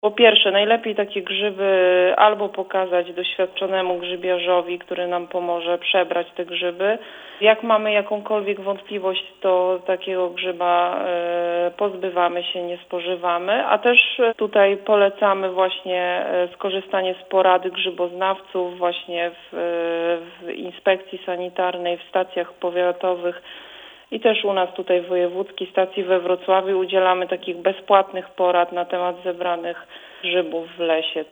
Po pierwsze, najlepiej takie grzyby albo pokazać doświadczonemu grzybiarzowi, który nam pomoże przebrać te grzyby. Jak mamy jakąkolwiek wątpliwość, to takiego grzyba pozbywamy się, nie spożywamy, a też tutaj polecamy właśnie skorzystanie z porady grzyboznawców właśnie w inspekcji sanitarnej, w stacjach powiatowych. I też u nas tutaj w wojewódzkiej stacji we Wrocławiu udzielamy takich bezpłatnych porad na temat zebranych grzybów w lesie.